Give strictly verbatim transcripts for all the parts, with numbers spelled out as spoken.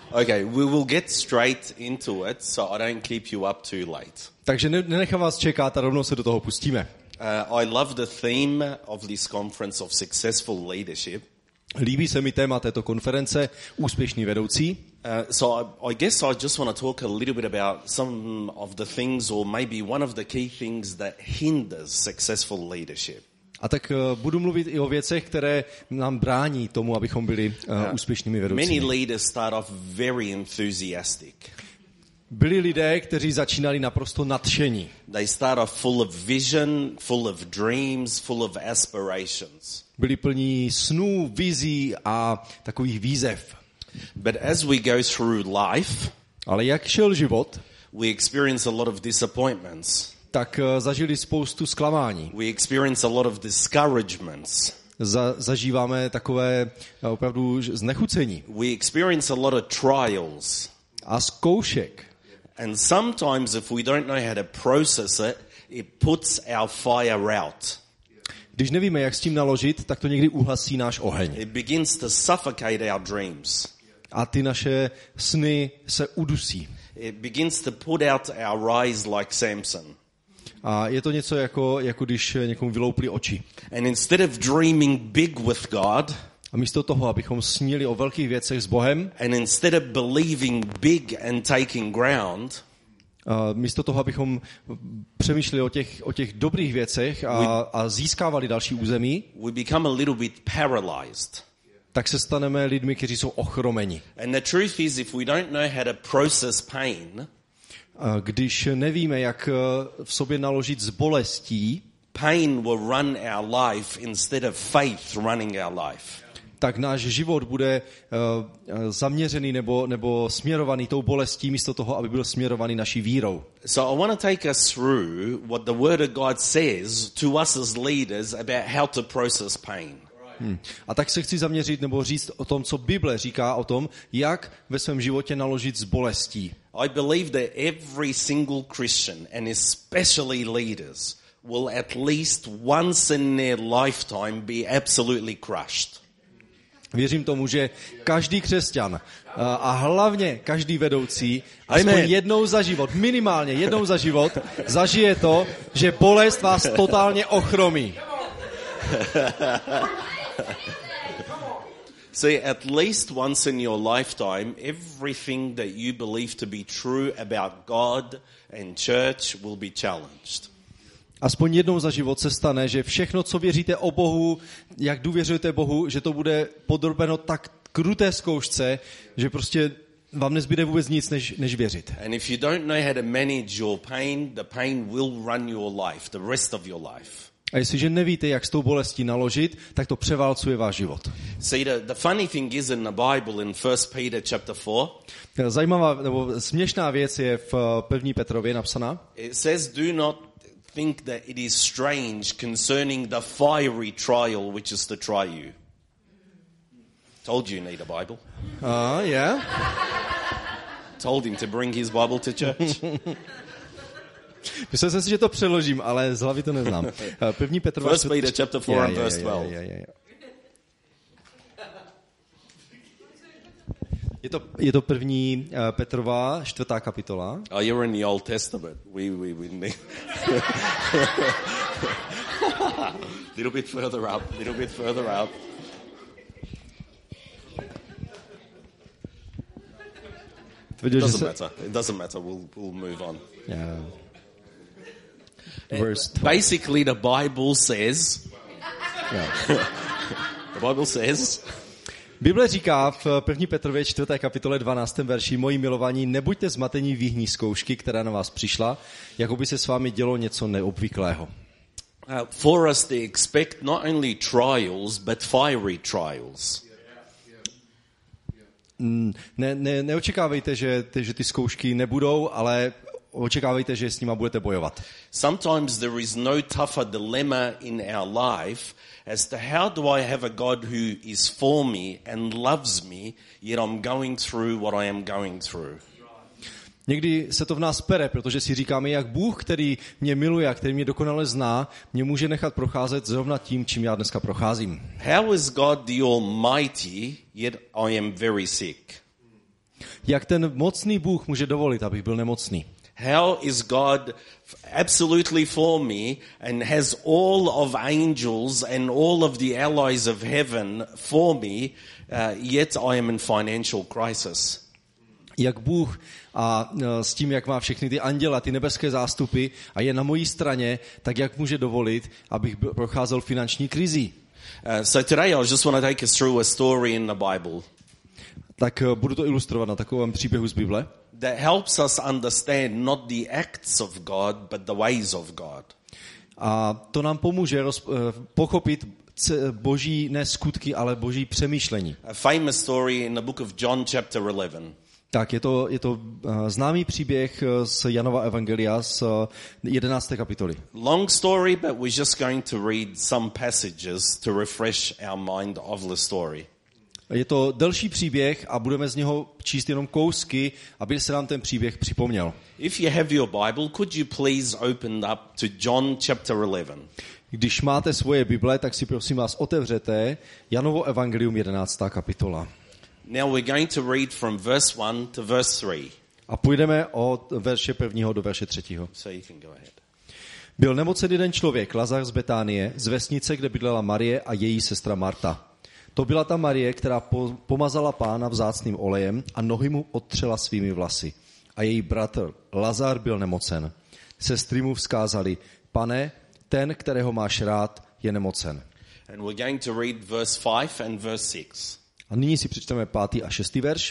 Okay, we will get straight into it, so I don't keep you up too late. Takže nenechám vás čekat a rovnou se do toho pustíme. Uh, I love the theme of this conference of successful leadership. Líbí se mi téma této konference úspěšný vedoucí. Uh, so I, I guess I just want to talk a little bit about some of the things, or maybe one of the key things that hinders successful leadership. A tak uh, budu mluvit i o věcech, které nám brání tomu, abychom byli uh, úspěšnými vedoucími. Many leaders start off very enthusiastic. Byli lidé, kteří začínali naprosto nadšení. They start off full of vision, full of dreams, full of aspirations. Byli plní snů, vizí a takových výzev. But as we go through life, ale jak šel život, we experience a lot of disappointments. Tak uh, zažili spoustu zklamání. We experience a lot of discouragements. Za, zažíváme takové uh, opravdu znechucení. We experience a lot of trials. A zkoušek. And sometimes if we don't know how to process it, it puts our fire out. Když nevíme, jak s tím naložit, tak to někdy uhasí náš oheň. It begins to suffocate our dreams. A ty naše sny se udusí. It begins to put out our eyes like Samson. A je to něco jako, jako když někomu vyloupli oči. And instead of dreaming big with God, a místo toho, abychom snili o velkých věcech s Bohem, and instead of believing big and taking ground, a místo toho, abychom přemýšleli o těch, o těch dobrých věcech a, we, a získávali další území, we become a little bit paralyzed. Tak se staneme lidmi, kteří jsou ochromeni. And the truth is, if we don't know how to process pain, když nevíme, jak v sobě naložit s bolestí, pain will run our life instead of faith running our life. Tak náš život bude uh, zaměřený nebo, nebo směrovaný tou bolestí místo toho, aby byl směrovaný naší vírou. So I want to take us through what the Word of God says to us as leaders about how to process pain. Hmm. A tak se chci zaměřit nebo říct o tom, co Bible říká o tom, jak ve svém životě naložit s bolestí. I believe that every single Christian, and especially leaders, will at least once in their lifetime be absolutely crushed. Věřím tomu, že každý křesťan a hlavně každý vedoucí aspoň jednou za život, minimálně jednou za život, zažije to, že bolest vás totálně ochromí. See, at least once in your lifetime, everything that you believe to be true about God and church will be challenged. Aspoň jednou za život se stane, že všechno, co věříte o Bohu, jak důvěřujete Bohu, že to bude podrobeno tak kruté zkoušce, že prostě vám nezbyde vůbec nic, než, než věřit. And if you don't know how to manage your pain, the pain will run your life, the rest of your life. A jestliže nevíte, jak s tou bolestí naložit, tak to převálcuje váš život. See, the, the funny thing is in the Bible in First Peter chapter four. Zajímavá nebo směšná věc je v první Petrově napsaná. It says, do not think that it is strange concerning the fiery trial which is to try you. Told you you need a Bible. Ah, uh, yeah. Told him to bring his Bible to church. Myslel jsem si, že to přeložím, ale z hlavy to neznám. První Petrova... First Peter chapter four yeah, and verse twelve. Yeah, yeah, yeah. Je to, je to první uh, Petrova čtvrtá kapitola. Oh, you're in the Old Testament. We, we, we need... little bit further up, little bit further up. It doesn't matter. It doesn't matter. We'll, we'll move on. Yeah. Verse Basically, the Bible says... Yeah. The Bible says... Bible říká v první Petrově čtvrté kapitole dvanáctém verši: Moji milovaní, nebuďte zmatení výhní zkoušky, která na vás přišla, jako by se s vámi dělo něco neobvyklého. Uh, for us to expect not only trials, but fiery trials. Ne, ne, neočekávejte, že, že ty zkoušky nebudou, ale očekávejte, že s nima budete bojovat. Sometimes there is no tougher dilemma in our life as to how do I have a God who is for me and loves me, yet I'm going through what I am going through. Někdy se to v nás pere, protože si říkáme, jak Bůh, který mě miluje a který mě dokonale zná, mě může nechat procházet zrovna tím, čím já dneska procházím. How is God the Almighty, yet I am very sick? Jak ten mocný Bůh může dovolit, abych byl nemocný? How is God absolutely for me and has all of angels and all of the allies of heaven for me, uh, yet I am in financial crisis? Jak Bůh a s tím, jak má všechny ty anděla, ty nebeské zástupy a je na mojí straně, tak jak může dovolit, abych procházel finanční krizí? Uh, so today I just want to take us through a story in the Bible. Tak budu to ilustrovat na takovém příběhu z Bible. That helps us understand not the acts of God, but the ways of God. A to nám pomůže roz, pochopit boží ne skutky, ale boží přemýšlení. A famous story in the book of John chapter eleven. Tak je to, je to známý příběh z Janova evangelia z jedenácté kapitoly. Long story, but we're just going to read some passages to refresh our mind of the story. Je to delší příběh a budeme z něho číst jenom kousky, aby se nám ten příběh připomněl. If you have your Bible, could you please open up to John chapter eleven? Když máte svoje Bible, tak si prosím vás otevřete Janovo evangelium jedenáctá kapitola. Now we're going to read from verse one to verse three. A půjdeme od verše prvního do verše třetího. So you can go ahead. Byl nemocen jeden člověk, Lazar z Betánie, z vesnice, kde bydlela Marie a její sestra Marta. To byla ta Marie, která pomazala Pána vzácným olejem a nohy mu odtřela svými vlasy. A její bratr Lazar byl nemocen. Sestry mu vzkázali: Pane, ten, kterého máš rád, je nemocen. And we're going to read verse five and verse six. A nyní si přečteme pátý a šestý verš.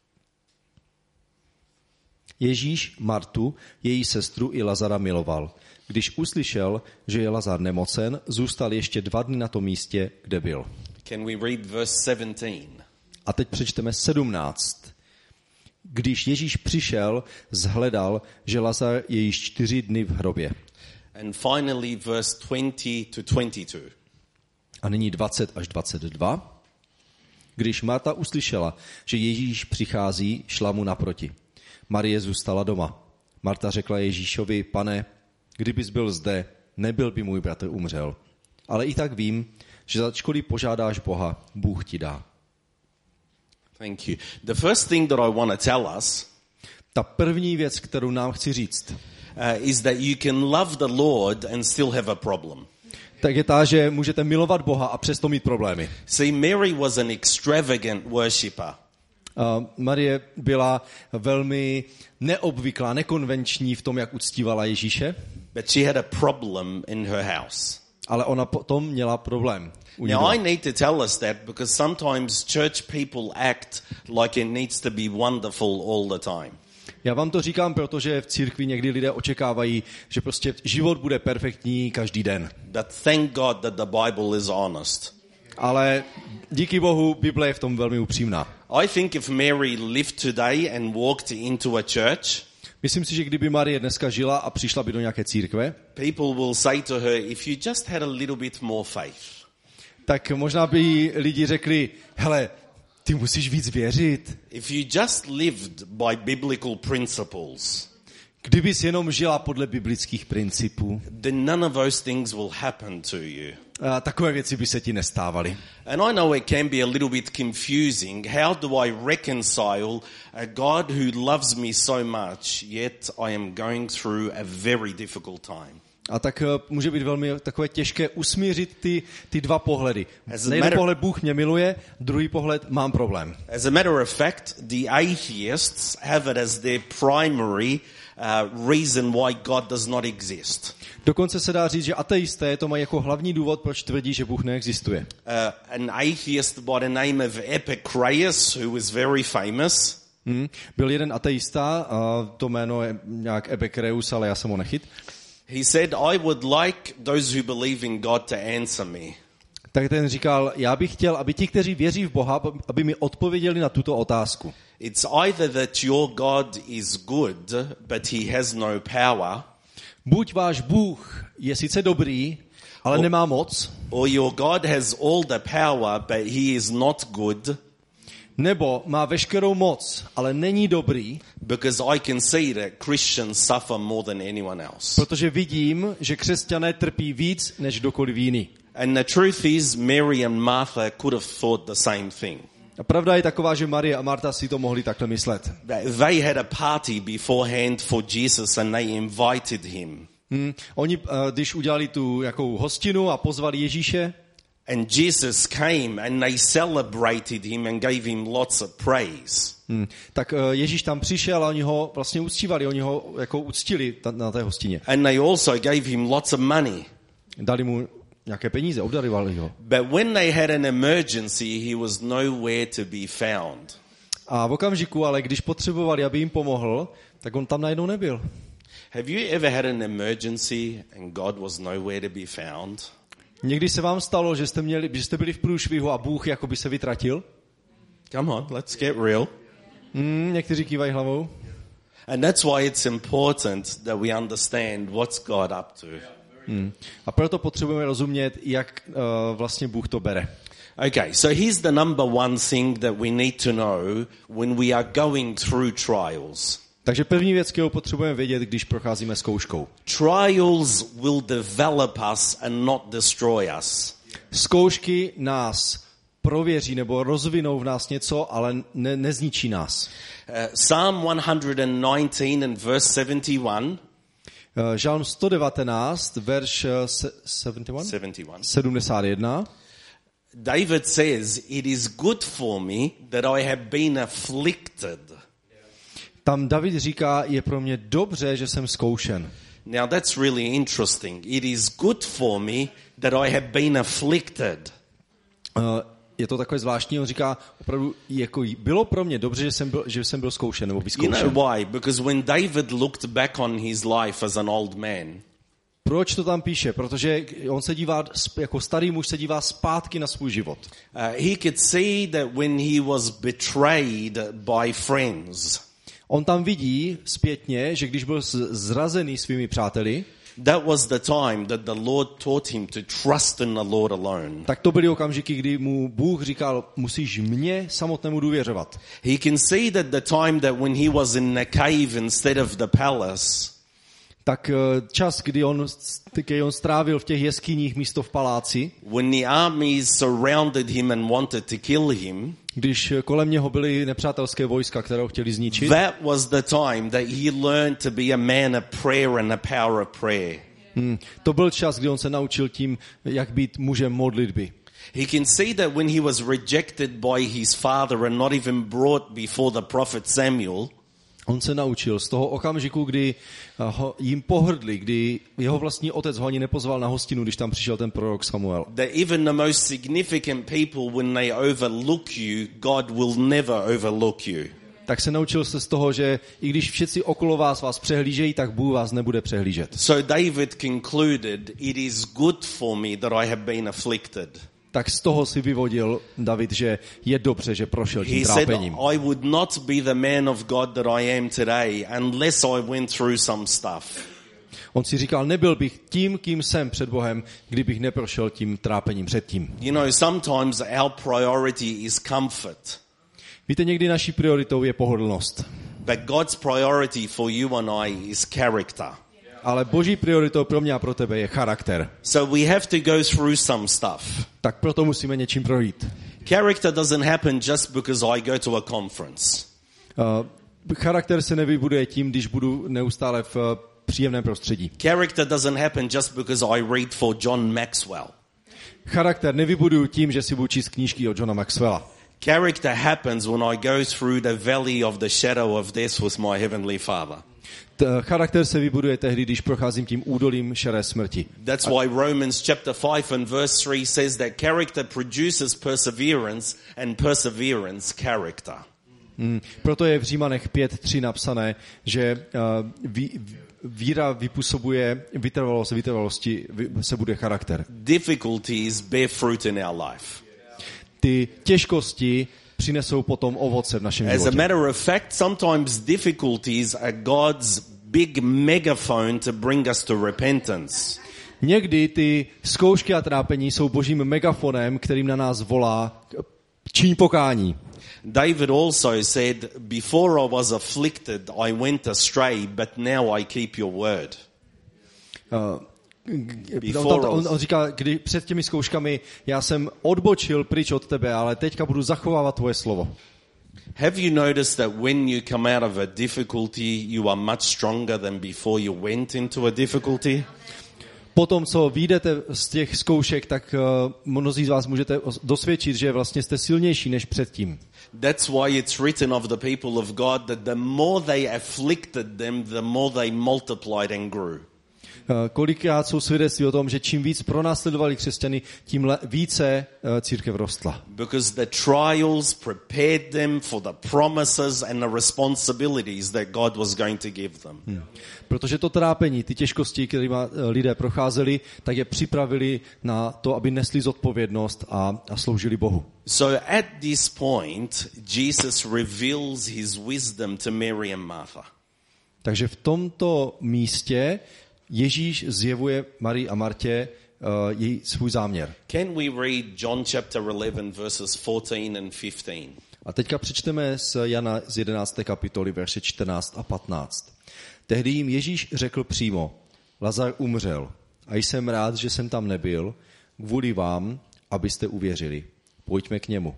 Ježíš Martu, její sestru i Lazara miloval. Když uslyšel, že je Lazar nemocen, zůstal ještě dva dny na tom místě, kde byl. Can we read verse seventeen? A teď přečteme sedmnáct. Když Ježíš přišel, zhledal, že Lazar je již čtyři dny v hrobě. And finally verse twenty to twenty-two. A nyní dvacet až dvacet dva. Když Marta uslyšela, že Ježíš přichází, šla mu naproti. Marie zůstala doma. Marta řekla Ježíšovi: Pane, kdybys byl zde, nebyl by můj bratr umřel. Ale i tak vím, že ačkoliv požádáš Boha, Bůh ti dá. Thank you. The first thing that I want to tell us Ta první věc, kterou nám chci říct, uh, is that you can love the Lord and still have a problem. tak je ta, že můžete milovat Boha a přesto mít problémy. See, Mary was an extravagant worshipper. Uh, Marie byla velmi neobvyklá, nekonvenční v tom, jak uctívala Ježíše, But she had a problem in her house. ale ona potom měla problém. u ní Now doma. I need to tell us that because sometimes church people act like it needs to be wonderful all the time. Já vám to říkám, protože v církvi někdy lidé očekávají, že prostě život bude perfektní každý den. But thank God that the Bible is honest. Ale díky Bohu, Bible je v tom velmi upřímná. I think if Mary lived today and walked into a church, Myslím si, že kdyby Marie dneska žila a přišla by do nějaké církve, people will say to her, if you just had a little bit more faith. tak možná by jí lidi řekli: hele, ty musíš víc věřit. If you just lived by biblical principles, Kdybys jenom žila podle biblických principů, then none of those things will happen to you. a takové věci by se ti nestávaly. And I know it can be a little bit confusing. How do I reconcile a God who loves me so much, yet I am going through a very difficult time? A tak uh, může být velmi takové těžké usmířit ty, ty dva pohledy. As a Na jeden matter- pohled Bůh mě miluje, druhý pohled mám problém. As a matter of fact, the atheists have it as their primary uh, reason why God does not exist. Dokonce se dá říct, že ateisté to mají jako hlavní důvod, proč tvrdí, že Bůh neexistuje. Uh, an atheist by the name of Epicurus, who was very famous, Hmm. Byl jeden ateista, a to jméno je nějak Epicurus, ale já jsem ho nechyt. he said, I would like those who believe in God to answer me. Tak ten říkal: já bych chtěl, aby ti, kteří věří v Boha, aby mi odpověděli na tuto otázku. It's either that your God is good, but he has no power, Buď váš Bůh je sice dobrý, ale O- nemá moc, or your God has all the power, but he is not good, nebo má veškerou moc, ale není dobrý, because I can see that Christians suffer more than anyone else. protože vidím, že křesťané trpí víc než kdokoliv jiný. And the truth is, Mary and Martha could have thought the same thing. A pravda je taková, že Marie a Marta si to mohli takhle myslet. They had a party beforehand for Jesus and they invited him. Hmm. Oni, když udělali tu jakou hostinu a pozvali Ježíše, and Jesus came and they celebrated him and gave him lots of praise. Hmm. Tak Ježíš tam přišel a oni ho vlastně uctívali, oni ho jako uctili na té hostině. And they also gave him lots of money. Dali mu nějaké peníze, obdarovali ho. But when they had an emergency, he was nowhere to be found. A v okamžiku, ale když potřebovali, aby jim pomohl, tak on tam najednou nebyl. Have you ever had an emergency and God was nowhere to be found? Někdy se vám stalo, že jste, měli, že jste byli v průšvihu a Bůh jakoby se vytratil? Come on, let's get real. Mm, někteří kývají hlavou. And that's why it's important that we understand what's God up to. Mm. A proto potřebujeme rozumět, jak uh, vlastně Bůh to bere. Okay, so here's the number one thing that we need to know when we are going through trials. Takže první věc, kterou potřebujeme vědět, když procházíme zkouškou. Trials will develop us and not destroy us. Zkoušky nás prověří nebo rozvinou v nás něco, ale ne, nezničí nás. Uh, Psalm one nineteen and verse seventy-one. Uh, Žalm sto devatenáct, verš sedmdesát jedna. David says, "It is good for me that I have been afflicted." Tam David říká, je pro mě dobře, že jsem zkoušen. Now that's really interesting. It is good for me that I have been afflicted. Uh, je to takové zvláštní, on říká, opravdu jako bylo pro mě dobře, že jsem byl, že jsem byl zkoušen nebo vyzkoušen. You know why? Because when David looked back on his life as an old man, proč to tam píše? Protože on se dívá, jako starý muž se dívá zpátky na svůj život. Uh, he could see that when he was betrayed by friends, on tam vidí zpětně, že když byl zrazený svými přáteli, that was the time that the Lord taught him to trust in the Lord alone. Tak to byly okamžiky, kdy mu Bůh říkal, musíš mě samotnému důvěřovat. He can see that the time that when he was in the cave instead of the palace, tak čas, kdy on, kdy on strávil v těch jeskyních místo v paláci, when the armies surrounded him and wanted to kill him, když kolem něho byly nepřátelské vojska, které ho chtěli zničit, that was the time that he learned to be a man of prayer and the power of prayer. Hmm, to byl čas, kdy on se naučil tím, jak být mužem modlitby. He can see that when he was rejected by his father and not even brought before the prophet Samuel, on se naučil z toho okamžiku, kdy ho, jim pohrdli, kdy jeho vlastní otec ho ani nepozval na hostinu, když tam přišel ten prorok Samuel. That even the most significant people, when they overlook you, God will never overlook you. Tak se naučil se z toho, že i když všichni okolo vás vás přehlížejí, tak Bůh vás nebude přehlížet. So David concluded, it is good for me that I have been afflicted. Tak z toho si vyvodil David, že je dobře, že prošel tím trápením. He said, I would not be the man of God that I am today unless I went through some stuff. On si říkal, nebyl bych tím, kým jsem před Bohem, kdybych neprošel tím trápením předtím. You know, sometimes our priority is comfort. Víte, někdy naší prioritou je pohodlnost. But God's priority for you and I is character. Ale Boží prioritou pro mě a pro tebe je charakter. So we have to go through some stuff. Tak proto musíme něčím projít. Character doesn't happen just because I go to a conference. Uh, charakter se nevybuduje tím, když budu neustále v uh, příjemném prostředí. Character doesn't happen just because I read for John Maxwell. Charakter nevybuduju tím, že si budu číst knížky od Johna Maxwella. Character happens when I go through the valley of the shadow of death with my heavenly Father. Charakter se vybuduje tehdy, když procházím tím údolím šeré smrti. That's why Romans chapter five and verse three says that character produces perseverance and perseverance character. Hmm. Proto je v Římanech pět tři napsané, že uh, ví, víra vypůsobuje vytrvalost, vytrvalosti se bude charakter. Difficulties bear fruit in our life. Ty těžkosti přinesou potom ovoce v našem životě. As a matter of fact, sometimes difficulties are God's big megaphone to bring us to repentance. Někdy ty zkoušky a trápení jsou Božím megafonem, kterým na nás volá čiň pokání. David also said, before I was afflicted, I went astray, but now I keep your word. Uh, on, on, on říká, kdy před těmi zkouškami já jsem odbočil pryč od tebe, ale teďka budu zachovávat tvoje slovo. Have you noticed that when you come out of a difficulty, you are much stronger than before you went into a difficulty? Potom, co vyjdete z těch zkoušek, tak uh, mnozí z vás můžete dosvědčit, že vlastně jste silnější než předtím. That's why it's written of the people of God that the more they afflicted them, the more they multiplied and grew. Kolikrát jsou svědectví o tom, že čím víc pronásledovali křesťany, tím le- více uh, církev rostla. Because the trials prepared them for the promises and the responsibilities that God was going to give them. Hmm. Protože to trápení, ty těžkosti, kterými lidé procházeli, tak je připravili na to, aby nesli zodpovědnost a, a sloužili Bohu. So at this point, Jesus reveals his wisdom to Mary and Martha. Takže v tomto místě Ježíš zjevuje Marii a Martě uh, její svůj záměr. Can we read John chapter eleven verses fourteen and fifteen? A teďka přečteme z Jana z jedenácté kapitoly verše čtrnáct a patnáct. Tehdy jim Ježíš řekl přímo: Lazar umřel a jsem rád, že jsem tam nebyl, kvůli vám, abyste uvěřili. Pojďme k němu.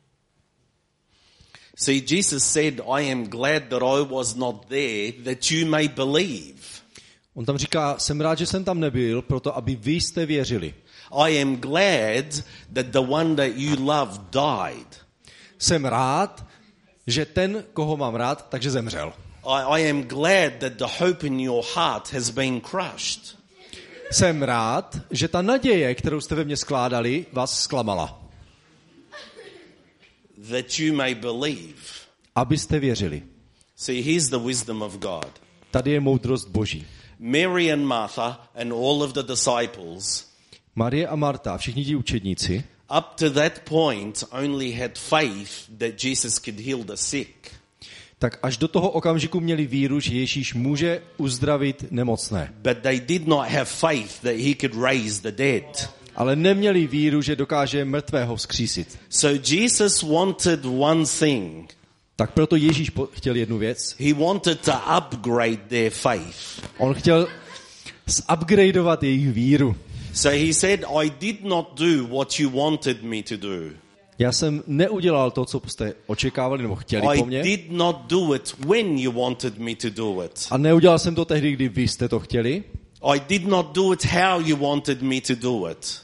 See, Jesus said, I am glad that I was not there, that you may believe. On tam říká, jsem rád, že jsem tam nebyl, proto aby vy jste věřili. I am glad that the one that you love died. Jsem rád, že ten, koho mám rád, takže zemřel. I, I am glad that the hope in your heart has been crushed. Jsem rád, že ta naděje, kterou jste ve mně skládali, vás zklamala. That you may believe. Abyste věřili. See, here's the wisdom of God. Tady je moudrost Boží. Mary and Martha and all of the disciples, Marie a Marta, všichni ti učedníci, up to that point only had faith that Jesus could heal the sick. Tak až do toho okamžiku měli víru, že Ježíš může uzdravit nemocné. But they did not have faith that he could raise the dead. Ale neměli víru, že dokáže mrtvého vzkřísit. So Jesus wanted one thing. Tak proto Ježíš chtěl jednu věc. He wanted to upgrade their faith. On chtěl zupgradeovat jejich víru. So he said, I did not do what you wanted me to do. Já jsem neudělal to, co jste očekávali nebo chtěli po mně. I did not do it when you wanted me to do it. A neudělal jsem to tehdy, kdy vy jste to chtěli. I did not do it how you wanted me to do it.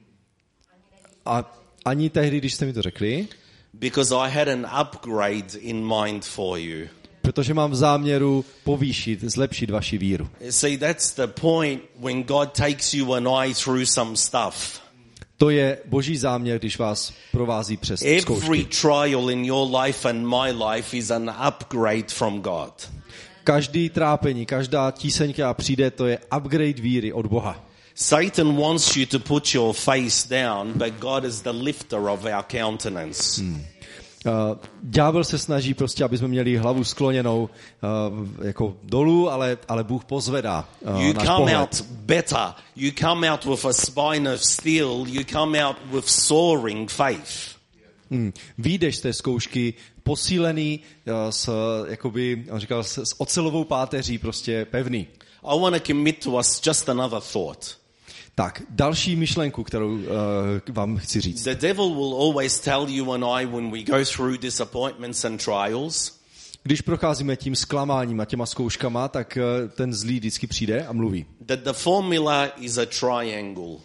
A ani tehdy, když jste mi to řekli. Because I had an upgrade in mind for you. Protože mám v záměru povýšit, zlepšit vaši víru. See, that's the point when God takes you and I through some stuff. To je Boží záměr, když vás provází přes Every zkoušky. trial in your life and my life is an upgrade from God. Každý trápení, každá tíseň, která přijde, to je upgrade víry od Boha. Satan wants you to put your face down, but God is the lifter of our countenance. Hmm. Uh, ďábel se snaží prostě, aby jsme měli hlavu skloněnou uh, jako dolů, ale, ale Bůh pozvedá uh, you náš come pohled. out better. You come out with a spine of steel. You come out with soaring faith. Hmm. Výjdeš z té zkoušky posílený uh, s, jakoby, on říkal, s, s ocelovou páteří, prostě pevný. I want to commit to us just another thought. Tak, další myšlenku, kterou uh, vám chci říct. The devil will always tell you and I when we go through disappointments and trials. Když procházíme tím zklamáním a těma zkouškama, tak uh, ten zlý vždycky přijde a mluví. That the formula is a triangle.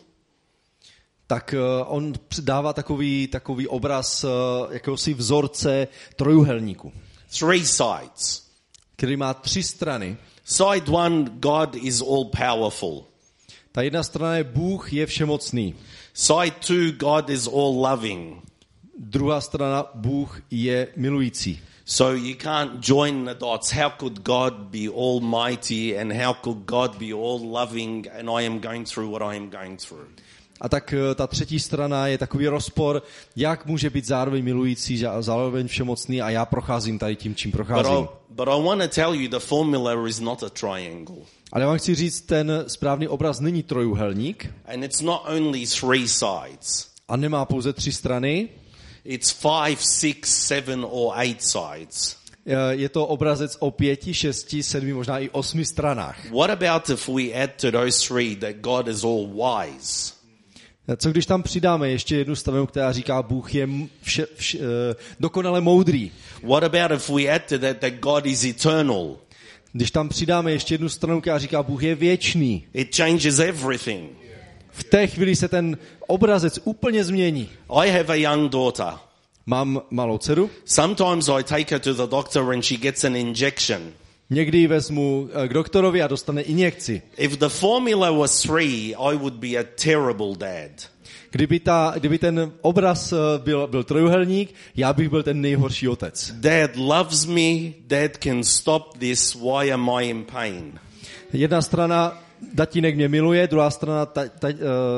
Tak uh, on dává takový, takový obraz uh, jakéhosi vzorce trojuhelníku. Three sides. Který má tři strany. Side one, God is all powerful. Ta jedna strana je Bůh je všemocný. Side two, God is all loving. Druhá strana, Bůh je milující. So you can't join the dots. How could God be almighty and how could God be all loving and I am going through what I am going through? A tak ta třetí strana je takový rozpor, jak může být zároveň milující, zároveň všemocný a já procházím tady tím, čím procházím. But I, but I want to tell you the formula is not a triangle. Ale já vám chci říct, ten správný obraz není trojuhelník. And it's not only three sides. A nemá pouze tři strany. It's five, six, seven or eight sides. je to obrazec o pěti, šesti, sedmi, možná i osmi stranách. What about if we add to those three that God is all wise? Co když tam přidáme ještě jednu stranu, která říká, Bůh je vše, vše, dokonale moudrý? What about if we add to that that God is eternal? Když tam přidáme ještě jednu stranu, která říká, Bůh je věčný. It changes everything. V té chvíli se ten obrazec úplně změní. I have a young daughter. Mám malou dceru. Sometimes I take her to the doctor and she gets an injection. Někdy ji vezmu k doktorovi a dostane injekci. If the formula was three, I would be a terrible dad. Kdyby, ta, kdyby ten obraz byl, byl trojuhelník, já bych byl ten nejhorší otec. Dad loves me. Dad can stop this. Why am I in pain? Jedna strana, tatínek mě miluje, druhá strana, ta, ta, uh,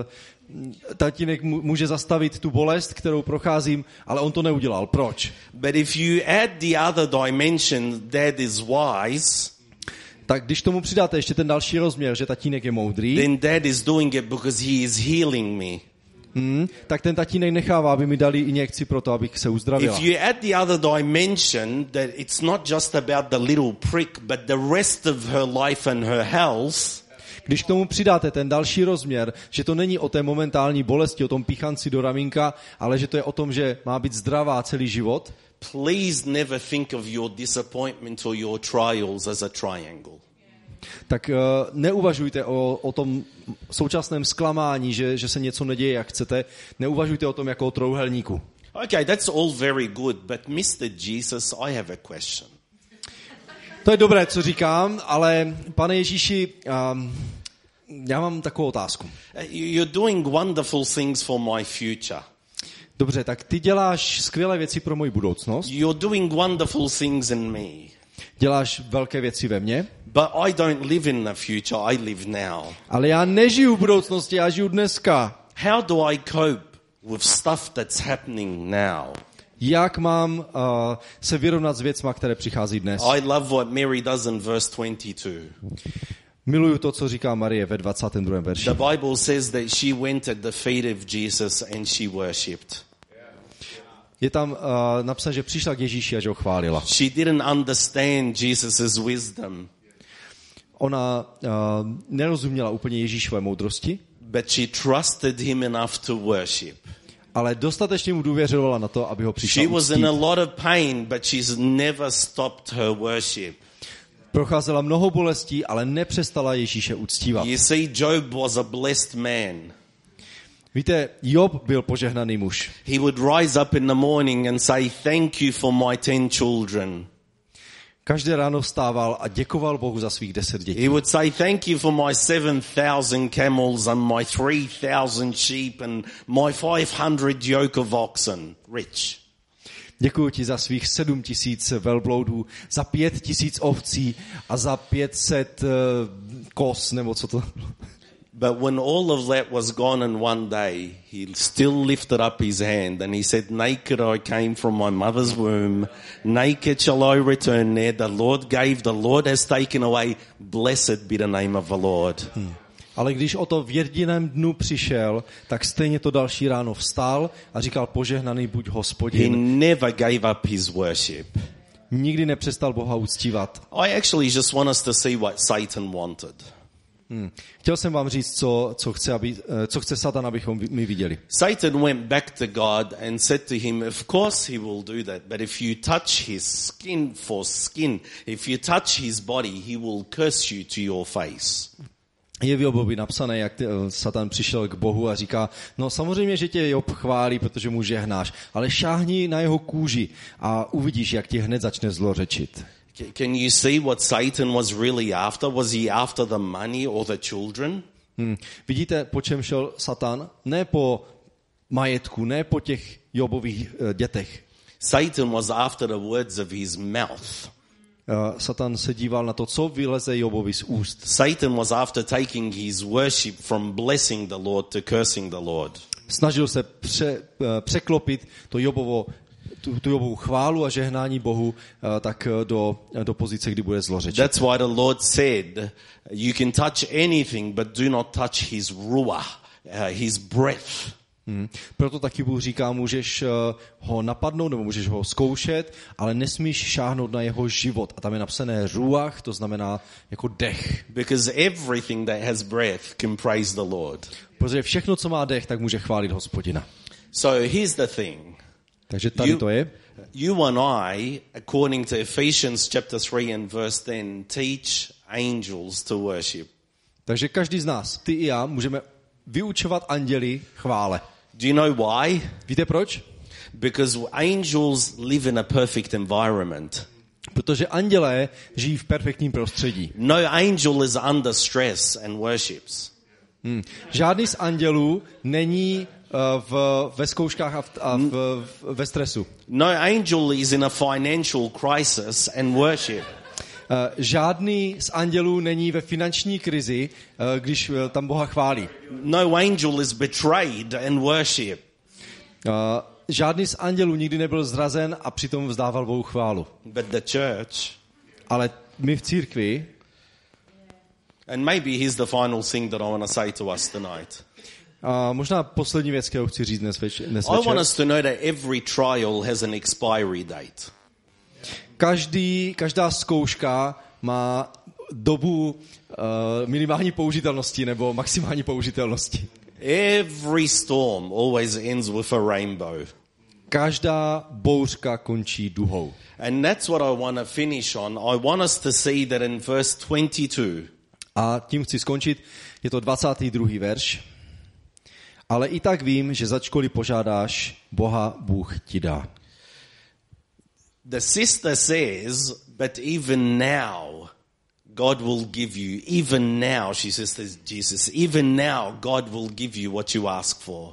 tatínek může zastavit tu bolest, kterou procházím, ale on to neudělal. Proč? But if you add the other dimension, Dad is wise. Tak když tomu přidáte ještě ten další rozměr, že tatínek je moudrý, Then Dad is doing it because he is healing me. Hmm, tak ten tatínek nechává, aby mi dali injekci pro to, abych se uzdravila. If you add the other dimension, that it's not just about the little prick, but the rest of her life and her health. Když k tomu přidáte ten další rozměr, že to není o té momentální bolesti, o tom píchanci do ramínka, ale že to je o tom, že má být zdravá celý život. Please never think of your disappointment or your trials as a triangle. Tak uh, neuvažujte o, o tom současném zklamání, že, že se něco neděje, jak chcete. Neuvažujte o tom jako o trouhelníku. Okay, that's all very good, but mister Jesus, I have a question. To je dobré, co říkám, ale pane Ježíši, um, já mám takovou otázku. You're doing wonderful things for my future. Dobře, tak ty děláš skvělé věci pro moji budoucnost. You're doing wonderful things in me. Děláš velké věci ve mně. But I don't live in the future, I live now. Ale já nežiju v budoucnosti, já žiju dneska. How do I cope with stuff that's happening now? Jak mám uh, se vyrovnat s věcma, které přichází dnes? I love what Mary does in verse twenty-two. Miluju to, co říká Marie ve dvacátém druhém verši. The Bible says that she went at the feet of Jesus and she worshipped. Je tam uh, napsáno, že přišla k Ježíši a že ho chválila. She didn't understand Jesus's wisdom. Ona uh, nerozuměla úplně Ježíšové moudrosti, but she trusted him enough to worship. Ale dostatečně mu důvěřovala na to, aby ho přišla She was uctít. in a lot of pain, but she's never stopped her worship. Procházela mnoho bolestí, ale nepřestala Ježíše uctívat. You see, Job was a blessed man. Víte, Job byl požehnaný muž. He would rise up in the morning and say, thank you for my ten children. Každé ráno vstával a děkoval Bohu za svých deset dětí. He would say, thank you for my seven thousand camels and my three thousand sheep and my five hundred yoke of oxen. Rich. Děkuji ti za svých sedm tisíc velbloudů, za pět tisíc ovcí a za pět set uh, kos, nebo co to... But when all of that was gone in one day, he still lifted up his hand and he said, naked I came from my mother's womb, naked shall I return there. The Lord gave, the Lord has taken away. Blessed be the name of the Lord. Hmm. Ale když o to v jediném dnu přišel, tak stejně to další ráno vstal a říkal, požehnaný buď Hospodin. He never gave up his worship. Nikdy nepřestal Boha uctívat. I actually just want us to see what Satan wanted. Hmm. Chtěl jsem vám říct, co, co, chce, aby, co chce Satan, abychom my viděli. Satan went back to God and said to him, of course he will do that, but if you touch his skin for skin, if you touch his body, he will curse you to your face. Je v Jobovi napsané, jak ty, Satan přišel k Bohu a říká, no samozřejmě, že tě Job chválí, protože mu žehnáš, ale šáhni na jeho kůži a uvidíš, jak tě hned začne zlořečit. Can you see what Satan was really after? Was he after the money or the children? Hmm. Vidíte, po čem šel Satan? Ne po majetku, ne po těch Jobových uh, dětech. Satan was after the words of his mouth. Uh, Satan se díval na to, co vyleze Jobovi z úst. Satan was after taking his worship from blessing the Lord to cursing the Lord. Snažil se pře, uh, překlopit to Jobovo tu, tu Jobovu chválu a žehnání Bohu uh, tak uh, do, uh, do pozice, kdy bude zlořečit. That's why the Lord said, you can touch anything, but do not touch his ruach, uh, his breath. Hmm. Proto taky Bůh říká, můžeš uh, ho napadnout nebo můžeš ho zkoušet, ale nesmíš šáhnout na jeho život. A tam je napsané ruach, to znamená jako dech. Because everything that has breath can praise the Lord. Protože všechno, co má dech, tak může chválit Hospodina. So here's the thing. Takže tady You- to je. You and I, according to Ephesians chapter three and verse ten, teach angels to worship. Takže každý z nás, ty i já, můžeme vyučovat anděli chvále. Do you know why? Víte proč? Because angels live in a perfect environment. Protože andělé žijí v perfektním prostředí. No angel is under stress and worships. Hmm. Žádný z andělů není uh, v, ve zkouškách a, v, a v, v, ve stresu. No angel is in a financial crisis and worship. Uh, žádný z andělů není ve finanční krizi, uh, když uh, tam Boha chválí. No angel is betrayed and worship. Uh, žádný z andělů nikdy nebyl zrazen a přitom vzdával Bohu chválu. But the church, Ale my v církvi, and maybe here's the final thing that I want to say to us tonight. a možná poslední věc, kterou chci říct dnes, več- dnes I want večer. us to know that every trial has an expiry date. Každý, každá zkouška má dobu uh, minimální použitelnosti nebo maximální použitelnosti. Every storm always ends with a rainbow. Každá bouřka končí duhou. And that's what I want to finish on. I want us to see that in verse twenty-two. A tím chci skončit. Je to dvacátý druhý verš. Ale i tak vím, že začkoliv požádáš, Boha Bůh ti dá. The sister says, but even now God will give you, even now, she says to Jesus, even now God will give you what you ask for.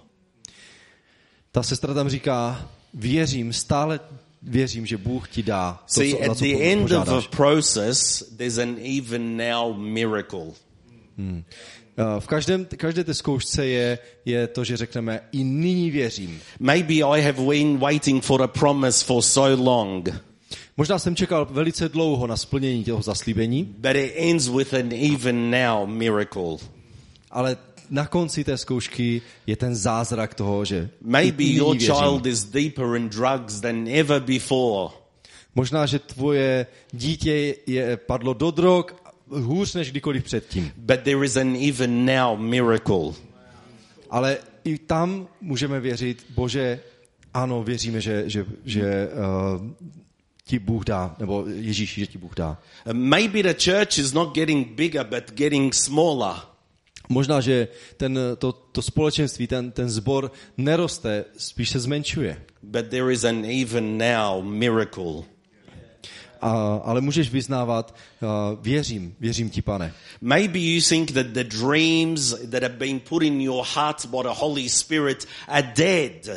Ta sestra tam říká, věřím, stále věřím, že Bůh ti dá to, See, co, za at co the end of požádáš. a process, there's an even now miracle. Hmm. V každém, každé té zkoušce je, je to, že řekneme, i nyní věřím. Maybe I have been waiting for a promise for so long, Možná jsem čekal velice dlouho na splnění toho zaslíbení, but it ends with an even now miracle. ale na konci té zkoušky je ten zázrak toho, že Maybe i nyní your věřím. child is deeper in drugs than ever before. Možná, že tvoje dítě je padlo do drog hůř než kdykoliv předtím. But there is an even now miracle. Ale i tam můžeme věřit, Bože, ano, věříme, že, že, že uh, ti Bůh dá, nebo Ježíši, že ti Bůh dá. Maybe the church is not getting bigger, but getting smaller. Možná, že ten, to, to společenství, ten, ten sbor neroste, spíš se zmenšuje. But there is an even now miracle. A, ale můžeš vyznávat, uh, věřím, věřím ti, Pane. Maybe you think that the dreams that have been put in your heart by the Holy Spirit are dead.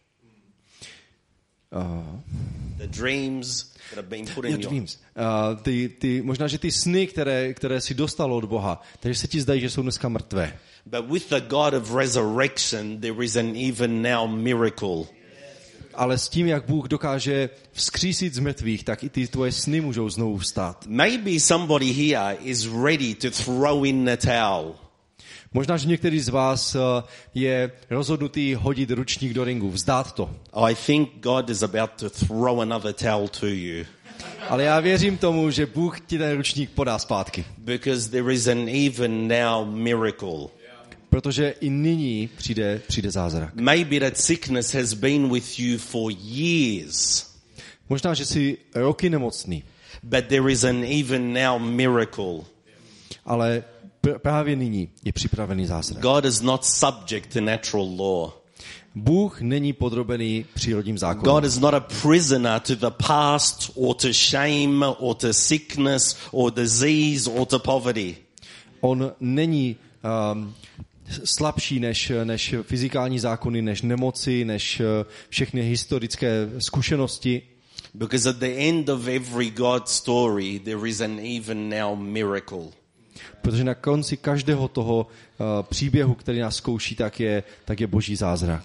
Uh, The dreams that have been put in yeah, your dreams. Uh, ty, ty, možná, že ty sny, které, které si dostal od Boha, takže se ti zdají, že jsou dneska mrtvé. But with the God of resurrection, there is an even now miracle. Ale s tím, jak Bůh dokáže vzkřísit z mrtvých, tak i ty tvoje sny můžou znovu vstát. Maybe somebody here is ready to throw in the towel. Možná, že některý z vás uh, je rozhodnutý hodit ručník do ringu, vzdát to. I think God is about to throw another towel to you. Ale já věřím tomu, že Bůh ti ten ručník podá zpátky. Because there is an even now miracle. Protože i nyní přijde, přijde zázrak. Maybe that sickness has been with you for years. Možná, že jsi roky nemocný, But there is an even now miracle. ale pr- právě nyní je připravený zázrak. God is not subject to natural law. Bůh není podrobený přírodním zákonům. God is not a prisoner to the past or to shame or to sickness or disease or to poverty. On není um, slabší než, než fyzikální zákony, než nemoci, než uh, všechny historické zkušenosti. Because at the end of every God story, there is an even now miracle. Protože na konci každého toho uh, příběhu, který nás zkouší, tak je, tak je boží zázrak.